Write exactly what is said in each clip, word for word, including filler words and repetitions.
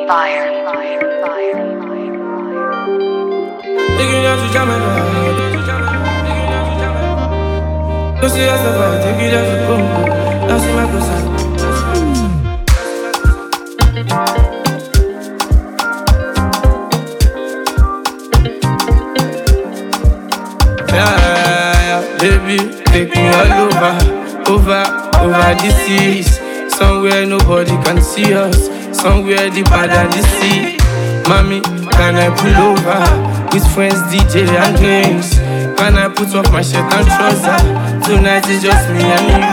Fire. Taking you to Jamaica. Go see yourself, take you down to Congo. Now see my cousin. Yeah, yeah, yeah, baby, take me all over, over, over the seas. Somewhere nobody can see us, somewhere deeper than the sea. Mommy, can I pull over with friends, D J and games? Can I put off my shirt and trouser? Tonight is just me and you.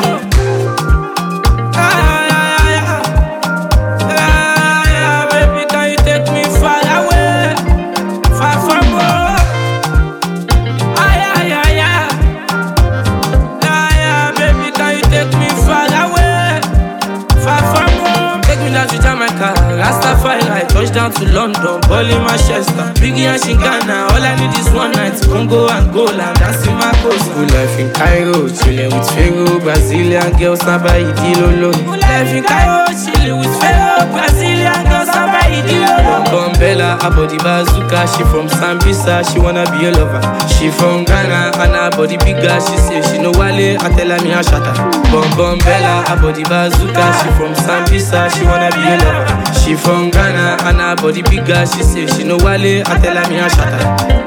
Ah, yeah, yeah, yeah. Ah, yeah, baby, can you take me far away, far from home? Ah, yeah, yeah, yeah. Ah, yeah, baby, can you take me far away, far from home? Take me down to Jamaica, Rastafari, touchdown to London, ball in Manchester, Biggie and Shingana. All I need is one night, Congo and goal, I'm dancing my coast. Good life in Cairo, chilling with Pharaoh, Brazilian girls, Samba Idilolo. Good life in Cairo, chilling with Pharaoh, Brazilian girls, Samba Idilolo. Bombella, her body bazooka, she from Sambisa, she wanna be a lover. She from Ghana, and her body bigger, she say she no wale, I tell her me a shatter. Bom Bombella, her body bazooka, she from Sambisa, she wanna be a lover. She from Ghana, and her body bigger, she say she no wale, I tell her me a shatter.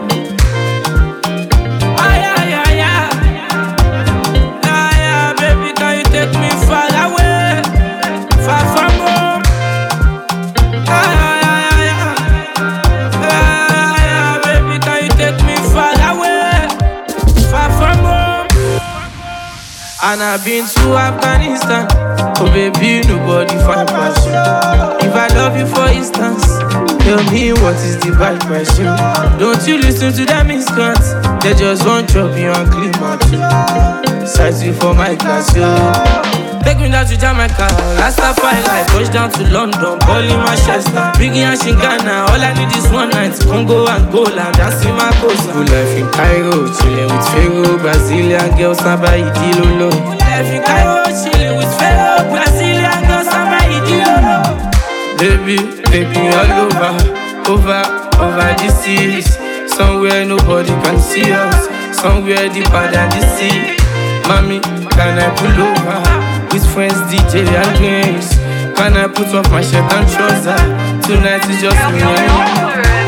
Ah, yeah, yeah, yeah. Ah, yeah, baby, can you take me far away, far from home? Ah, yeah, yeah, yeah. Ah, yeah, baby, can you take me far away, far from home? And I've been to Afghanistan. Oh baby, nobody find passion. If I love you for instance, tell me what is the right question. Don't you listen to them miscreants, they just want chop you and clean my too. Sight you for my class, yo. Take me down to Jamaica, Rastafari, touchdown to London, ball in Manchester, Biggie and Shingana. All I need is one night, Congo and goal, I'm dancing my coast. Good life in Cairo, chilling with Pharaoh, Brazilian girls, Samba Idilolo. Good life in Cairo, chilling with Pharaoh, Brazilian girls, Samba Idilolo. Baby, take me all over, over, over the seas. Somewhere nobody can see us, somewhere deeper than the sea. Mommy, can I pull over with friends, D J and games? Can I put off my shirt and trouser? Tonight is just me and you.